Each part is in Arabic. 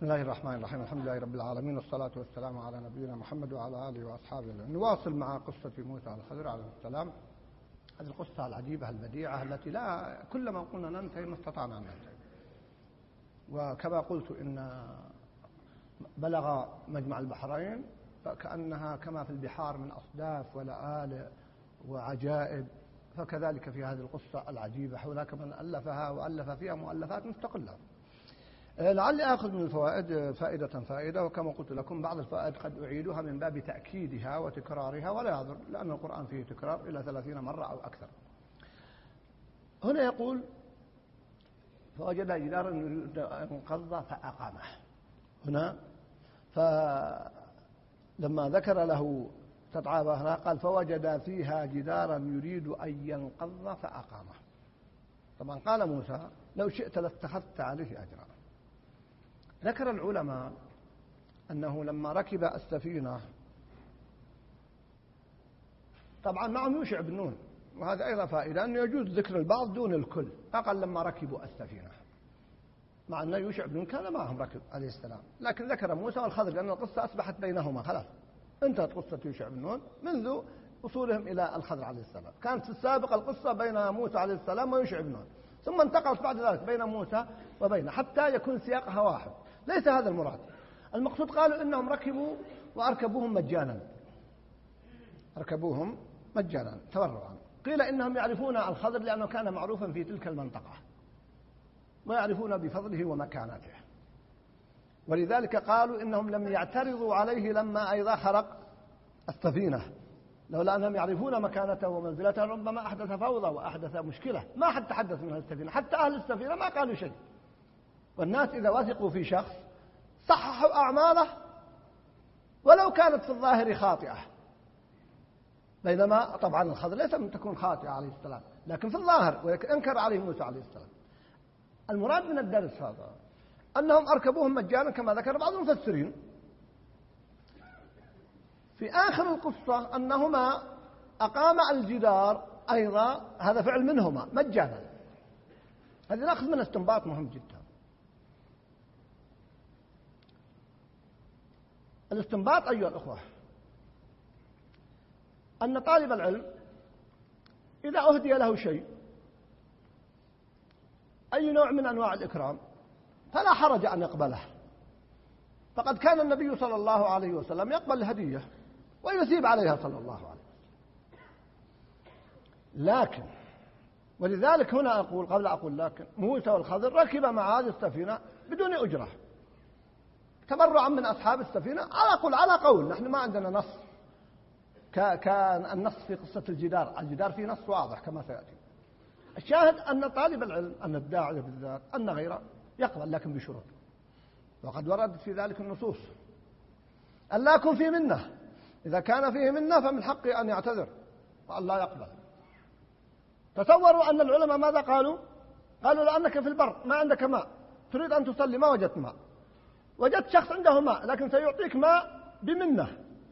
بسم الله الرحمن الرحيم. الحمد لله رب العالمين، والصلاة والسلام على نبينا محمد وعلى آله وأصحابه. نواصل مع قصة موسى الخضر عليه السلام. هذه القصة العجيبة البديعة التي لا كلما قلنا ننتهي ما استطعنا أن ننتهي. وكما قلت إن بلغ مجمع البحرين فكأنها كما في البحار من أصداف ولآلئ وعجائب، فكذلك في هذه القصة العجيبة. هناك من ألفها وألف فيها مؤلفات مستقلة. لعلي آخذ من الفوائد فائدة، وكما قلت لكم بعض الفوائد قد أعيدها من باب تأكيدها وتكرارها ولا يضر، لأن القرآن فيه تكرار إلى 30 مرة أو أكثر. هنا يقول: فوجد جدارا يريد أن ينقض فأقامه. هنا فلما ذكر له تتعابها قال: فوجد فيها جدارا يريد أن ينقض فأقامه. طبعا قال موسى: لو شئت لاتخذت عليه أجرا. ذكر العلماء أنه لما ركب السفينة، طبعا معهم يوشع بن نون، وهذا أيضا فائدة أنه يجوز ذكر البعض دون الكل. فقال لما ركبوا السفينة، مع أن يوشع بن نون كان معهم ركب عليه السلام، لكن ذكر موسى والخضر لأن القصة أصبحت بينهما، خلاص انتهت قصة يوشع بن نون منذ وصولهم إلى الخضر عليه السلام. كانت في السابق القصة بين موسى عليه السلام ويوشع بن نون، ثم انتقلت بعد ذلك بين موسى وبينه حتى يكون سياقها واحد. ليس هذا المراد. المقصود قالوا إنهم ركبوا وأركبوهم مجانا، أركبوهم مجانا تبرعا. قيل إنهم يعرفون الخضر لأنه كان معروفا في تلك المنطقة ويعرفون بفضله ومكانته، ولذلك قالوا إنهم لم يعترضوا عليه لما أيضا خرق السفينة، لولا أنهم يعرفون مكانته ومنزلته ربما أحدث فوضى وأحدث مشكلة. ما حد تحدث من السفينة، حتى أهل السفينة ما قالوا شيء. والناس إذا وثقوا في شخص صححوا أعماله ولو كانت في الظاهر خاطئة، بينما طبعا الخضر ليس من تكون خاطئة عليه السلام، لكن في الظاهر وينكر عليه موسى عليه السلام. المراد من الدرس هذا أنهم أركبوهم مجانا كما ذكر بعض المفسرين في آخر القصة أنهما أقام الجدار أيضا، هذا فعل منهما مجانا. هذه نأخذ من استنباط مهم جدا. الاستنباط أيها الأخوة أن طالب العلم إذا أهدي له شيء أي نوع من أنواع الإكرام فلا حرج أن يقبله، فقد كان النبي صلى الله عليه وسلم يقبل الهدية ويثيب عليها صلى الله عليه وسلم. لكن ولذلك هنا أقول قبل أقول لكن موسى والخضر ركب مع هذه السفينة بدون أجرة تبرعا من أصحاب السفينة، على قول نحن ما عندنا نص كان النص في قصة الجدار في نص واضح كما سيأتي. الشاهد أن طالب العلم، أن الداعية بالذات، أن غيره يقبل لكن بشروط، وقد وردت في ذلك النصوص أن لا يكون فيه منة. إذا كان فيه منة فمن حقه أن يعتذر وأن لا يقبل. تصوروا أن العلماء ماذا قالوا؟ قالوا لأنك في البر ما عندك ماء تريد أن تصلي ما وجدت ماء، وجدت شخص عنده ماء لكن سيعطيك ماء بمنة،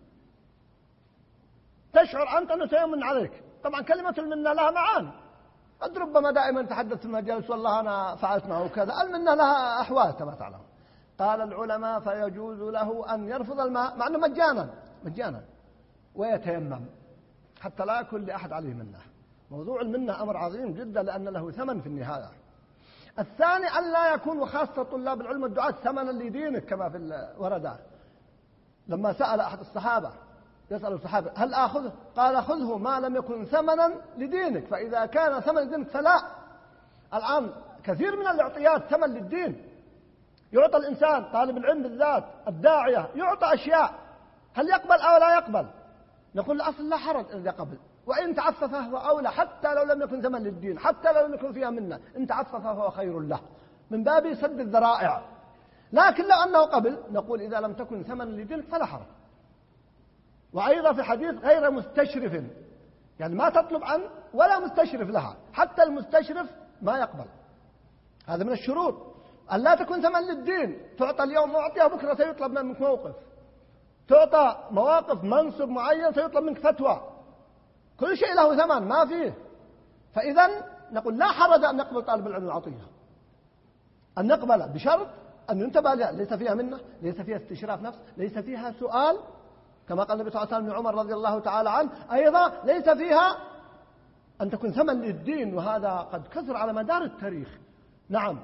تشعر أنت أنه سيمن عليك. طبعا كلمة المنة لها معان، قد ربما دائما تحدث في المجالس والله أنا فعلت معه كذا. المنة لها أحوال كما تعلم. قال العلماء فيجوز له أن يرفض الماء مع أنه مجانا ويتيمم حتى لا يكون لأحد عليه منة. موضوع المنة أمر عظيم جدا لأن له ثمن في النهاية. الثاني أن لا يكون، وخاصة طلاب العلم والدعاة، ثمنا لدينك كما في الوردات. لما سأل أحد الصحابة يسأل الصحابة هل آخذه؟ قال خذه ما لم يكن ثمنا لدينك، فإذا كان ثمن لدينك فلا. الآن كثير من الاعطيات ثمن للدين، يعطى الإنسان طالب العلم بالذات الداعية يعطى أشياء، هل يقبل أو لا يقبل؟ نقول الأصل لا حرج إذا قبل، وإن تعفف فهو أولى، حتى لو لم يكن ثمن للدين، حتى لو لم يكن فيها منه، إن تعفف فهو خير له من باب سد الذرائع. لكن لو أنه قبل نقول إذا لم تكن ثمن للدين فلا حرج. وأيضا في حديث غير مستشرف، يعني ما تطلب عنه ولا مستشرف لها، حتى المستشرف ما يقبل. هذا من الشروط أن لا تكون ثمن للدين، تعطى اليوم معطيها بكرة سيطلب منك موقف، تعطى مواقف منصب معين سيطلب منك فتوى، كل شيء له ثمن ما فيه. فإذا نقول لا حرج أن نقبل طالب العلم العطية، أن نقبل بشرط أن ينتبه لها، ليس فيها منة، ليس فيها استشراف نفس، ليس فيها سؤال كما قال النبي صلى الله عليه وسلم لعمر رضي الله تعالى عنه، أيضا ليس فيها أن تكون ثمن للدين، وهذا قد كثر على مدار التاريخ. نعم.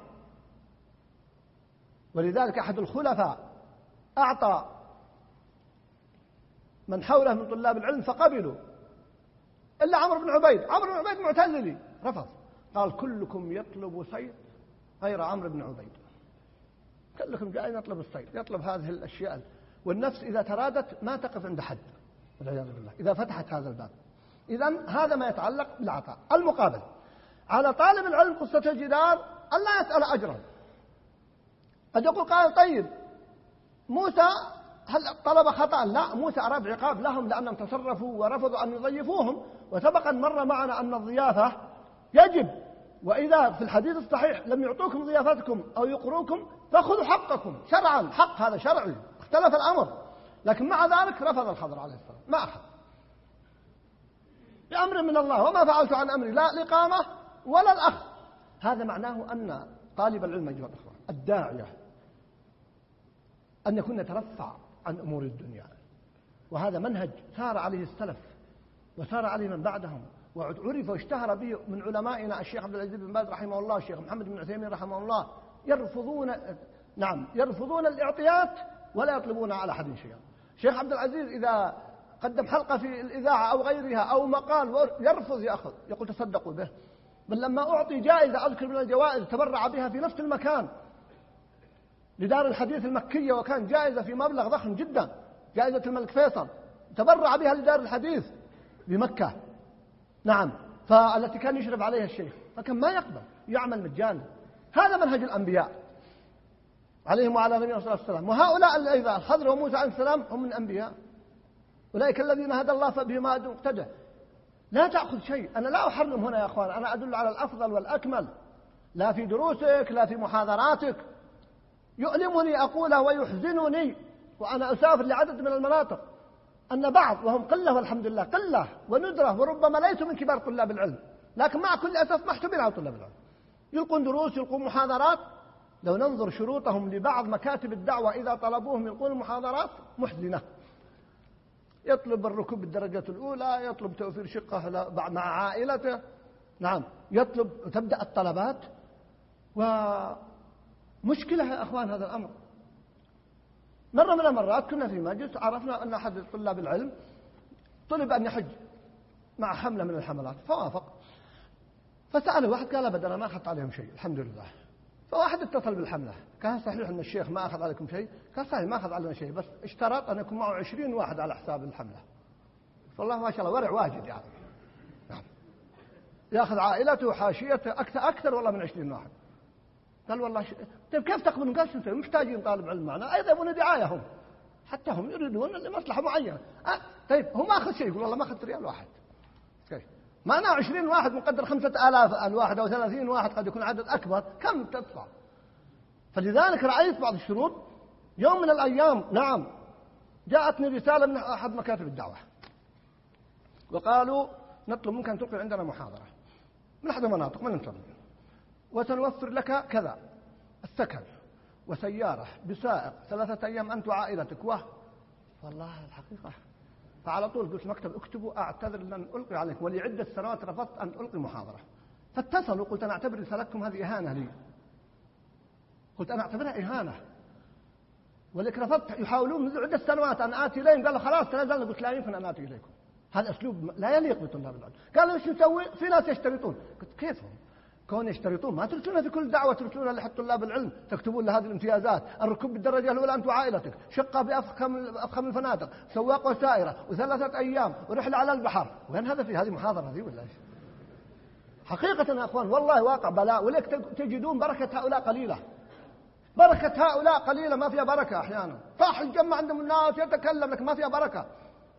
ولذلك أحد الخلفاء أعطى من حوله من طلاب العلم فقبلوا إلا عمرو بن عبيد. عمرو بن عبيد معتزلي رفض، قال كلكم يطلب صيد غير عمرو بن عبيد، كلكم جاي يطلب الصيد، يطلب هذه الأشياء، والنفس إذا ترادت ما تقف عند حد والعياذ بالله إذا فتحت هذا الباب. إذن هذا ما يتعلق بالعطاء. المقابل على طالب العلم قصة الجدار ألا يسأل أجرا. قد يقول قائل طيب موسى هل طلب خطأ؟ لا، موسى أراد عقاب لهم لأنهم تصرفوا ورفضوا أن يضيفوهم، وسبق أن مر معنا أن الضيافة يجب، وإذا في الحديث الصحيح لم يعطوكم ضيافتكم أو يقروكم فخذوا حقكم شرعا، حق هذا شرعي، اختلف الأمر، لكن مع ذلك رفض الخضر عليه السلام، ما أخذ بأمر من الله، وما فعلت عن أمري لا الإقامة ولا الأخذ. هذا معناه أن طالب العلم أيها الأخوة الداعية أن يكون يترفع عن أمور الدنيا، وهذا منهج سار عليه السلف وسار عليه من بعدهم، وعرف واشتهر به من علمائنا الشيخ عبد العزيز بن باز رحمه الله، الشيخ محمد بن عثيمين رحمه الله، يرفضون الإعطيات ولا يطلبون على أحد شيئا. الشيخ عبد العزيز إذا قدم حلقة في الإذاعة أو غيرها أو مقال يرفض يأخذ، يقول تصدقوا به، بل لما أعطي جائزة أذكر من الجوائز تبرع بها في نفس المكان لدار الحديث المكية، وكان جائزة في مبلغ ضخم جدا، جائزة الملك فيصل، تبرع بها لدار الحديث بمكة. نعم، فالتي كان يشرف عليها الشيخ، فكان ما يقبل يعمل مجانا. هذا منهج الأنبياء عليهم وعلى نبينا صلى الله عليه وسلم. وهؤلاء أيضا الخضر وموسى عليه السلام هم من أنبياء، أولئك الذين هدى الله فبهم اقتدى. لا تأخذ شيء، أنا لا أحرم هنا يا أخوان، أنا أدل على الأفضل والأكمل، لا في دروسك لا في محاضراتك. يؤلمني أقوله ويحزنني وأنا أسافر لعدد من المناطق أن بعض، وهم قلة والحمد لله، قلة وندرة وربما ليسوا من كبار طلاب العلم، لكن مع كل أسف محسوبين على طلاب العلم، يلقون دروس يلقون محاضرات. لو ننظر شروطهم لبعض مكاتب الدعوة إذا طلبوهم يلقون المحاضرات محزنة، يطلب الركوب بالدرجة الأولى، يطلب توفير شقة مع عائلته، نعم، يطلب، تبدأ الطلبات، ومشكلة يا أخوان هذا الأمر. مرة من المرات كنا في مجلس عرفنا أن أحد طلاب العلم طلب أن يحج مع حملة من الحملات فوافق، فسأله واحد قال أبدا أنا ما أخذت عليهم شيء الحمد لله. فواحد اتصل بالحملة قال صحيح أن الشيخ ما أخذ عليكم شيء؟ قال صحيح ما أخذ علينا شيء، بس اشترط أن يكون معه 20 واحد على حساب الحملة. فالله ما شاء الله ورع واجد يعني، نعم، يأخذ عائلته وحاشيته أكثر والله من 20 واحد. قال والله طيب كيف تقبلون؟ قال شو نسوي؟ محتاجين طالب علم معنا، أيضا يبون دعاية هم، حتى هم يريدون لمصلحة معينة. طيب هو ما أخذ شيء، يقول والله ما أخذت ريال واحد. كيف؟ ما أنا 20 واحد مقدر 5000 الواحد أو 30 واحد قد يكون عدد أكبر، كم تدفع؟ فلذلك رأيت بعض الشروط. يوم من الأيام نعم جاءتني رسالة من أحد مكاتب الدعوة وقالوا نطلب منك أن تلقي عندنا محاضرة من أحد المناطق من انتظر، وسنوفر لك كذا السكن وسيارة بسائق 3 أيام أنت وعائلتك. والله الحقيقة فعلى طول قلت المكتب اكتبوا أعتذر لن ألقي عليكم، ولعدة سنوات رفضت أن ألقي محاضرة. فاتصلوا قلت أنا أعتبر رسالتكم هذه إهانة لي، قلت أنا أعتبرها إهانة، ولكن رفضت. يحاولون منذ عدة سنوات أن آتي إليهم، قالوا خلاص تنازلنا، قلت لا يمكن أن آتي إليكم، هذا أسلوب لا يليق بطلاب العلم. قالوا ايش نسوي؟ في ناس يشترطون. قلت كيف هم؟ كون يشترطون ما ترسلونها في كل دعوة، ترسلونها لحد طلاب العلم، تكتبون له هذه الامتيازات، الركوب بالدرجة الأولى أنت وعائلتك، شقة بأفخم الفنادق، سواق وسائرة، و3 أيام، ورحلة على البحر. وين هذا في هذه محاضرة ذي ولا ايش؟ حقيقة يا أخوان والله واقع بلاء، ولك تجدون بركة هؤلاء قليلة، بركة هؤلاء قليلة، ما فيها بركة. أحيانا صح الجمع عندهم الناس يتكلم لكن ما فيها بركة.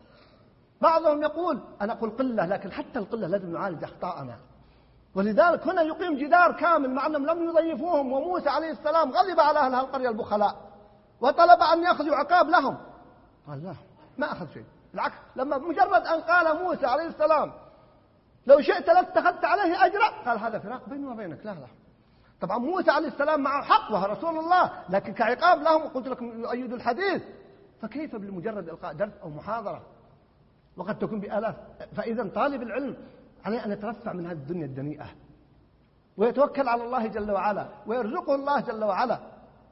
بعضهم يقول أنا أقول قلة، لكن حتى القلة لازم نعالج أخطاءنا. ولذلك هنا يقيم جدار كامل مع أنهم لم يضيفوهم، وموسى عليه السلام غضب على أهل القرية البخلاء وطلب أن يأخذوا عقاب لهم. قال لا ما أخذ شيء، بالعكس لما مجرد أن قال موسى عليه السلام لو شئت لاتخذت عليه أجرا، قال هذا فراق بيني وبينك، لا طبعا موسى عليه السلام معه حق وهو رسول الله، لكن كعقاب لهم قلت لكم يؤيد الحديث، فكيف بمجرد إلقاء درس أو محاضرة وقد تكون بآلاف؟ فإذا طالب العلم عليه أن يترفع من هذه الدنيا الدنيئة ويتوكل على الله جل وعلا ويرزقه الله جل وعلا.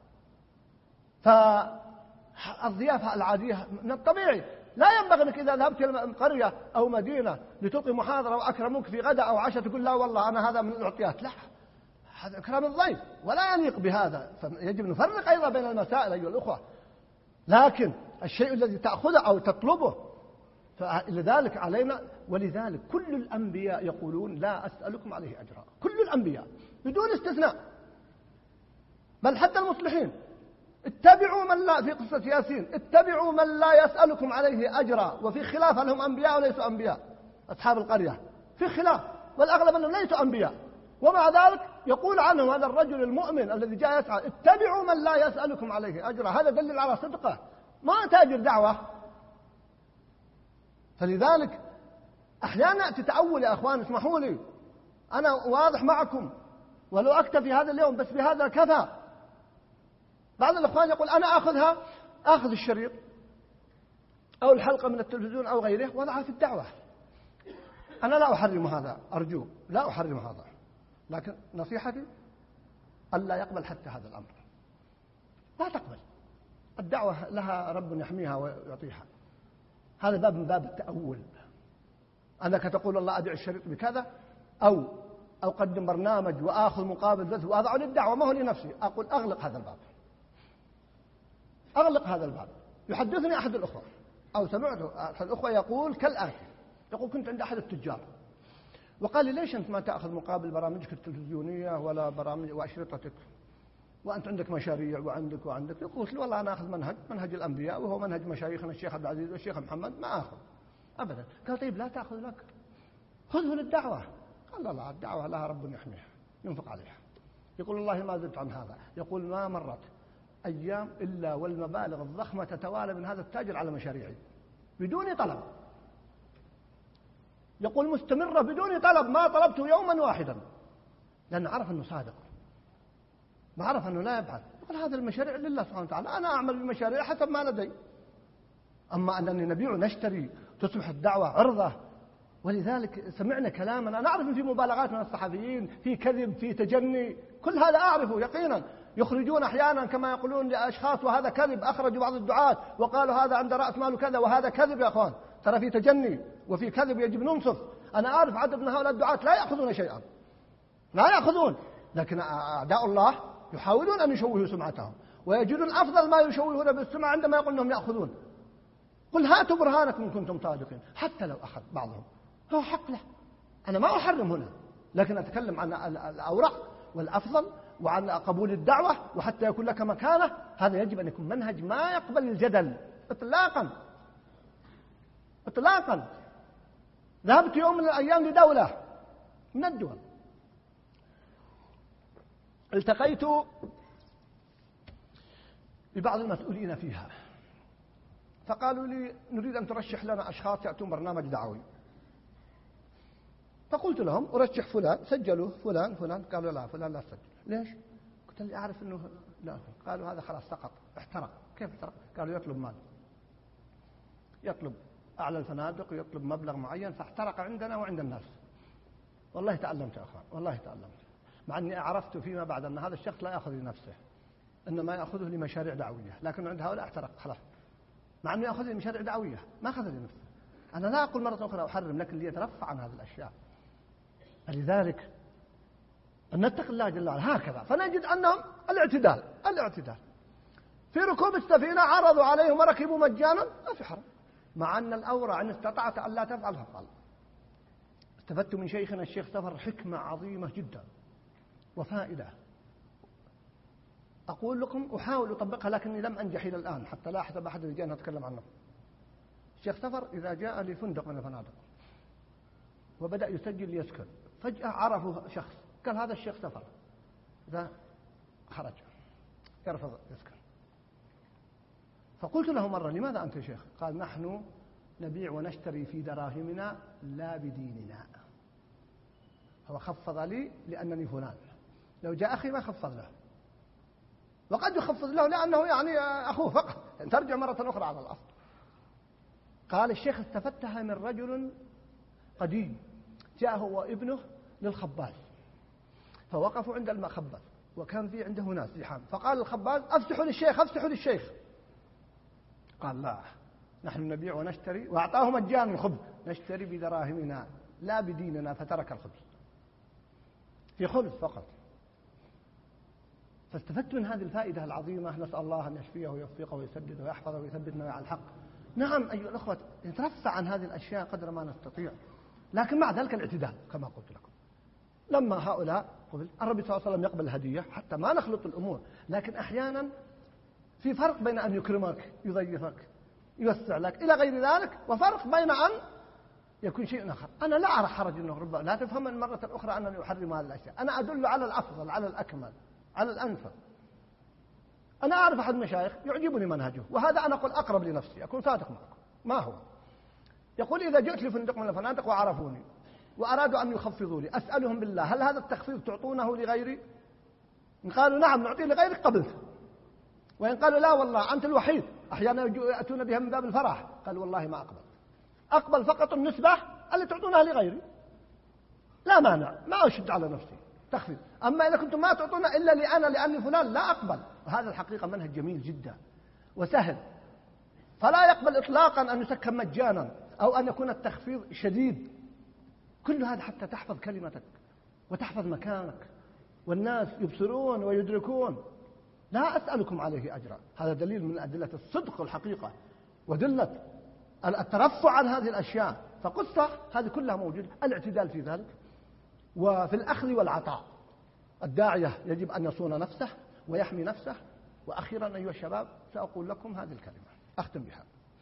فالضيافة العادية من الطبيعي، لا ينبغي أنك إذا ذهبت إلى قرية أو مدينة لتلقي محاضرة وأكرموك في غداء أو عشاء تقول لا والله أنا هذا من الأعطيات، لا، هذا إكرام الضيف ولا يليق بهذا. فيجب أن نفرق أيضا بين المسائل أيها الأخوة، لكن الشيء الذي تأخذه أو تطلبه فلذلك علينا. ولذلك كل الأنبياء يقولون لا أسألكم عليه أجرا، كل الأنبياء بدون استثناء، بل حتى المصلحين اتبعوا من لا، في قصة ياسين اتبعوا من لا يسألكم عليه أجرا. وفي خلاف هل هم أنبياء وليسوا أنبياء، أصحاب القرية في خلاف، والأغلب أنهم ليسوا أنبياء، ومع ذلك يقول عنه هذا الرجل المؤمن الذي جاء يسعى اتبعوا من لا يسألكم عليه أجرا. هذا دليل على صدقه، ما تاجر دعوة. فلذلك أحيانا تتأول يا أخوان، اسمحوا لي أنا واضح معكم ولو أكتفي هذا اليوم بس بهذا كفى. بعض الأخوان يقول أنا أخذ الشريط أو الحلقة من التلفزيون أو غيره وضعها في الدعوة. أنا لا أحرم هذا، أرجو لا أحرم هذا، لكن نصيحتي ألا يقبل حتى هذا الأمر، لا تقبل. الدعوة لها رب يحميها ويعطيها، هذا باب من باب التأول، أنك تقول الله أدعي الشريط بكذا أو أقدم برنامج وآخذ مقابل ذات وأضع للدعوة، ما هو لنفسي. أقول أغلق هذا الباب، أغلق هذا الباب. يحدثني أحد الأخوة أو سمعت أحد الأخوة يقول كالآتي، يقول كنت عند أحد التجار وقال لي ليش أنت ما تأخذ مقابل برامجك التلفزيونية ولا برامج وأشرطتك وأنت عندك مشاريع وعندك. يقول لي والله أنا أخذ منهج الأنبياء وهو منهج مشايخنا الشيخ عبد العزيز والشيخ محمد، ما أخذ أبدا. قال طيب لا تأخذ لك، خذه للدعوة. قال لا، الدعوة لها رب يحميها ينفق عليها. يقول والله ما زلت عن هذا، يقول ما مرت أيام إلا والمبالغ الضخمة تتوالى من هذا التاجر على مشاريعي بدون طلب. يقول مستمرة بدون طلب، ما طلبته يوما واحدا، لأنه عرف أنه صادق، ما عرف أنه لا يبحث. يقول هذا المشاريع لله سبحانه وتعالى، أنا أعمل بمشاريع حسب ما لدي، أما أنني نبيع ونشتري تصبح الدعوة عرضة. ولذلك سمعنا كلاما أنا أعرف في مبالغات من الصحفيين، في كذب، في تجني، كل هذا أعرفه يقينا. يخرجون أحيانا كما يقولون لأشخاص وهذا كذب، أخرجوا بعض الدعاة وقالوا هذا عند رأس ماله كذا، وهذا كذب يا أخوان، ترى في تجني وفي كذب يجب ننصف. أنا أعرف عدد من هؤلاء الدعاة لا يأخذون شيئا، لا يأخذون، لكن أعداء الله يحاولون أن يشوهوا سمعتهم ويجدون أفضل ما يشوهون بالسمعة عندما يقولون أنهم يأخذون. قل هاتوا برهانكم إن كنتم صادقين. حتى لو أخذ بعضهم هو حق له، أنا ما أحرم هنا، لكن أتكلم عن الأورق والأفضل وعن قبول الدعوة وحتى يكون لك مكانة. هذا يجب أن يكون منهج ما يقبل الجدل إطلاقا إطلاقا. ذهبت يوم من الأيام لدولة من الدول، التقيت ببعض المسؤولين فيها، فقالوا لي نريد أن ترشح لنا أشخاص يأتون برنامج دعوي. فقلت لهم أرشح فلان، سجلوا فلان. قالوا لا فلان لا تسجل. ليش؟ قلت لي أعرف أنه لا. قالوا هذا خلاص سقط، احترق. كيف احترق؟ قالوا يطلب مال، يطلب أعلى الفنادق ويطلب مبلغ معين، فاحترق عندنا وعند الناس. والله تعلمت يا أخوان، والله تعلمت، مع أني عرفت فيما بعد أن هذا الشخص لا يأخذ لنفسه، إنما يأخذه لمشاريع دعوية، لكن عند هؤلاء احترق خلاص، مع أنه يأخذ لمشاريع دعوية ما أخذ لنفسه. أنا لا أقول مرة أخرى أحرم، لكن ليترفع عن هذه الأشياء. فلذلك أن نتقي الله جل وعلا هكذا. فنجد أنهم الاعتدال في ركوب السفينة، عرضوا عليهم وركبوا مجانا، ما في حرم، مع أن الأورع إن استطعت أن لا تفعل فافعل. استفدت من شيخنا الشيخ سفر حكمة عظيمة جدا وفائدة، أقول لكم أحاول أطبقها لكني لم أنجح إلى الآن، حتى لا أحسب أحد الرجال أتكلم عنه. الشيخ سفر إذا جاء لفندق من الفنادق وبدأ يسجل ليسكن، فجأة عرفوا شخص قال هذا الشيخ سفر، إذا خرج يرفض يسكن. فقلت له مرة لماذا أنت شيخ؟ قال نحن نبيع ونشتري في دراهمنا لا بديننا. هو خفض لي لأنني فلان، لو جاء أخي ما خفض له، وقد يخفض له لأنه يعني أخوه فقط، ترجع مرة أخرى على الأصل. قال الشيخ: استفتها من رجل قديم جاء هو وابنه للخباز، فوقفوا عند المخبز وكان في عنده ناس زحام، فقال الخباز: أفتحوا للشيخ أفتحوا للشيخ. قال: لا، نحن نبيع ونشتري، وأعطاه مجانا الخبز، نشتري بدراهمنا لا بديننا، فترك الخبز في خبز فقط. فاستفدت من هذه الفائدة العظيمة، نسأل الله أن يشفيه ويوفقه ويسدده ويحفظه ويثبتنا على الحق. نعم أيها الأخوة، نترفع عن هذه الأشياء قدر ما نستطيع، لكن مع ذلك الاعتدال كما قلت لكم. لما هؤلاء قبل النبي صلى الله عليه وسلم يقبل الهدية حتى ما نخلط الأمور، لكن أحيانا في فرق بين أن يكرمك يضيفك يوسع لك إلى غير ذلك، وفرق بين أن يكون شيء آخر. أنا لا أرى حرج أنه ربما لا تفهم من مرة أخرى أنني أحرم هذه الأشياء، أنا أدل على الأفضل، على الأكمل، على الأنفع. أنا أعرف أحد المشايخ يعجبني منهجه، وهذا أنا أقول أقرب لنفسي، أكون صادق معكم. ما هو يقول: إذا جئت لفندق من الفنادق وعرفوني وأرادوا أن يخفضوا لي، أسألهم بالله: هل هذا التخفيض تعطونه لغيري؟ إن قالوا نعم نعطيه لغيرك قبلت، وإن قالوا لا والله أنت الوحيد، أحيانا يأتون بها من باب الفرح، قال: والله ما أقبل فقط النسبة اللي تعطونها لغيري، لا مانع، ما أشد على نفسي تخفيض. أما إذا كنتم ما تعطونا إلا لأني فلان، لا أقبل. وهذا الحقيقة منهج جميل جدا وسهل، فلا يقبل إطلاقا أن يسكن مجانا أو أن يكون التخفيض شديد. كل هذا حتى تحفظ كلمتك وتحفظ مكانك، والناس يبصرون ويدركون. لا أسألكم عليه أجرا، هذا دليل من أدلة الصدق والحقيقة ودلة الترفع عن هذه الأشياء. فقصة هذه كلها موجودة، الاعتدال في ذلك وفي الأخذ والعطاء. الداعية يجب أن يصون نفسه ويحمي نفسه. وأخيرا أيها الشباب، سأقول لكم هذه الكلمة أختم بها،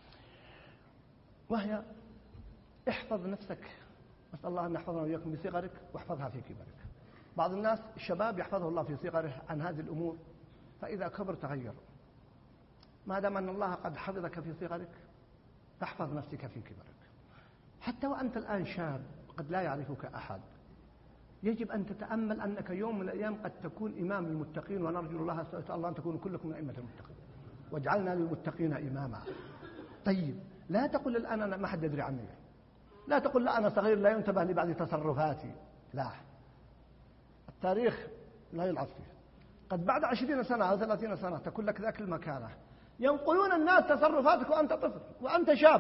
وهي: احفظ نفسك، أسأل الله أن يحفظنا وإياكم بصغرك واحفظها في كبرك. بعض الناس الشباب يحفظه الله في صغره عن هذه الأمور، فإذا كبر تغير. ما دام أن الله قد حفظك في صغرك فاحفظ نفسك في كبرك. حتى وأنت الآن شاب قد لا يعرفك أحد، يجب أن تتأمل أنك يوم من الأيام قد تكون إمام المتقين، ونرجو الله سبحانه الله أن تكونوا كلكم من أئمة المتقين، واجعلنا للمتقين إماما. طيب، لا تقل الآن أنا ما حد يدري عني، لا تقل لا أنا صغير لا ينتبه لبعض تصرفاتي، لا، التاريخ لا يلعب فيه. قد بعد 20 سنة أو 30 سنة تكون لك ذاك المكانة، ينقلون الناس تصرفاتك وأنت طفل وأنت شاب،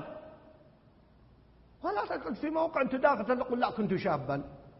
ولا تقعد في موقع تدافع تقول لا كنت شابا.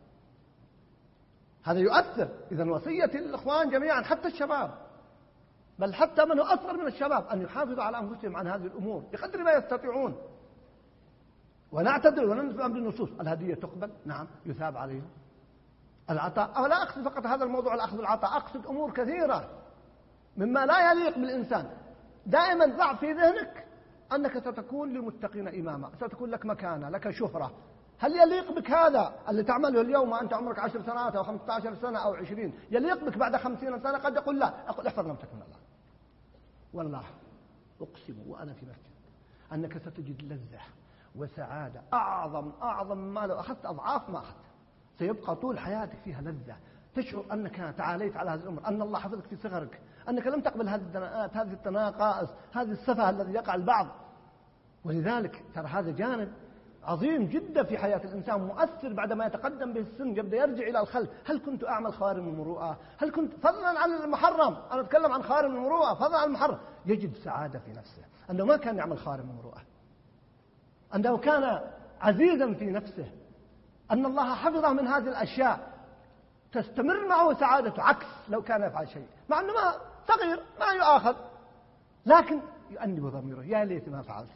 هذا يؤثر. إذن وصية الإخوان جميعا حتى الشباب، بل حتى من هو أصغر من الشباب، أن يحافظوا على أنفسهم عن هذه الأمور بقدر ما يستطيعون، ونعتذر وننفع بالنصوص. الهدية تقبل، نعم، يثاب عليها. العطاء، أو لا أقصد فقط هذا الموضوع الأخذ والعطاء، أقصد أمور كثيرة مما لا يليق بالإنسان. دائما ضع في ذهنك أنك ستكون للمتقين إماما، ستكون لك مكانة، لك شهرة. هل يليق بك هذا اللي تعمله اليوم وأنت عمرك 10 سنوات أو 15 سنة أو 20؟ يليق بك بعد 50 سنة؟ قد يقول لا. أقول احفظ نفسك من الله. والله أقسم وأنا في مسجد أنك ستجد لذة وسعادة أعظم ما لو أخذت أضعاف ما أخذت. سيبقى طول حياتك فيها لذة، تشعر أنك تعاليت على هذه الأمور، أن الله حفظك في صغرك، أنك لم تقبل هذه الدناءات، هذه التناقص، هذه السفه الذي يقع البعض. ولذلك ترى هذا جانب عظيم جدا في حياة الإنسان، مؤثر بعدما يتقدم به السن، يبدأ يرجع إلى الخلف. هل كنت أعمل خوارم المروءة؟ هل كنت فضلا عن المحرم، أنا أتكلم عن خوارم المروءة، فضلا عن المحرم، يجد سعادة في نفسه أنه ما كان يعمل خوارم المروءة، أنه كان عزيزا في نفسه، أن الله حفظه من هذه الأشياء، تستمر معه سعادته. عكس لو كان يفعل شيء مع أنه ما صغير ما يؤاخذ، لكن يؤنب ضميره، يا ليت ما فعلت.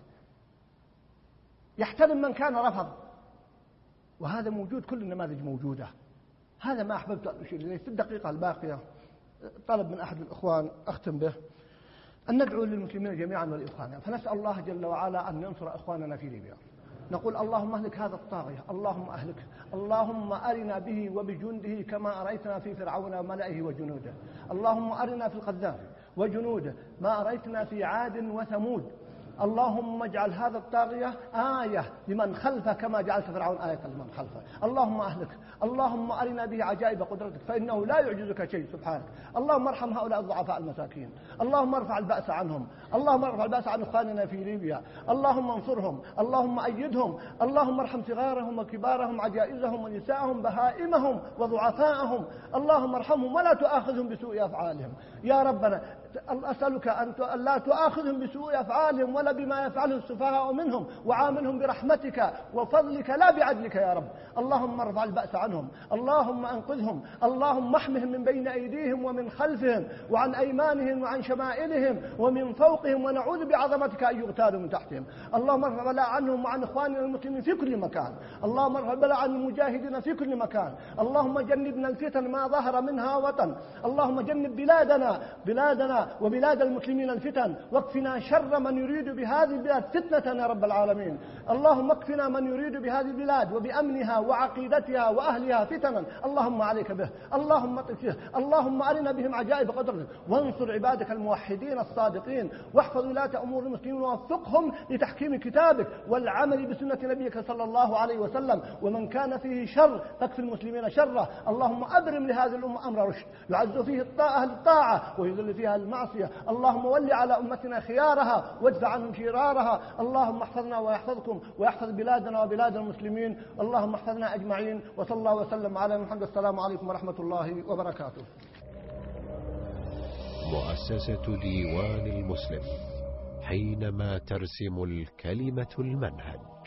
يحترم من كان رفض، وهذا موجود، كل النماذج موجودة. هذا ما أحببت أن أشير إليه في الدقيقة الباقية. طلب من أحد الإخوان أختم به أن ندعو للمسلمين جميعا والإخوان، فنسأل الله جل وعلا أن ينصر إخواننا في ليبيا. نقول اللهم اهلك هذا الطاغية، اللهم أهلك، اللهم أرنا به وبجنده كما أريتنا في فرعون وملئه وجنوده، اللهم أرنا في القذافي وجنوده ما أريتنا في عاد وثمود، اللهم اجعل هذا الطاغية آية لمن خلفه كما جعلت فرعون آية لمن خلفه. اللهم أهلك، اللهم أرنا به عجائب قدرتك فإنه لا يعجزك شيء سبحانك. اللهم ارحم هؤلاء الضعفاء المساكين، اللهم ارفع البأس عنهم، اللهم ارفع البأس عن إخواننا في ليبيا، اللهم انصرهم، اللهم أيدهم، اللهم ارحم صغارهم وكبارهم، عجائزهم ونساءهم، بهائمهم وضعفاءهم، اللهم ارحمهم ولا تؤاخذهم بسوء أفعالهم يا ربنا. أسألك أن لا تؤاخذهم بسوء أفعالهم ولا بما يفعله السفهاء منهم، وعاملهم برحمتك وفضلك لا بعدلك يا رب. اللهم ارفع البأس عنهم، اللهم أنقذهم، اللهم احمهم من بين أيديهم ومن خلفهم وعن أيمانهم وعن شمائلهم ومن فوقهم، ونعوذ بعظمتك أن يغتالوا من تحتهم. اللهم ارفع البلاء عنهم وعن إخواننا المسلمين في كل مكان، اللهم ارفع البلاء عن المجاهدين في كل مكان. اللهم جنبنا الفتن ما ظهر منها وطن، اللهم جنب بلادنا وبلاد المسلمين الفتن، واكفنا شر من يريد بهذه البلاد فتنة يا رب العالمين. اللهم اكفنا من يريد بهذه البلاد وبأمنها وعقيدتها وأهلها فتنا، اللهم عليك به، اللهم اطفه، اللهم أرنا بهم عجائب قدرتك، وانصر عبادك الموحدين الصادقين، واحفظ ولاة أمور المسلمين ووفقهم لتحكيم كتابك والعمل بسنة نبيك صلى الله عليه وسلم. ومن كان فيه شر فاكفي المسلمين شره. اللهم أبرم لهذه الأمة أمر رشد، يعز فيه أهل الطاعة ويذل فيها المعصية. اللهم ول على أمتنا خيارها وادفع عنهم شرارها. اللهم احفظنا ويحفظكم ويحفظ بلادنا وبلاد المسلمين. اللهم احفظنا أجمعين، وصلى الله وسلم على محمد. السلام عليكم ورحمة الله وبركاته. مؤسسة ديوان المسلم حينما ترسم الكلمة المنهج.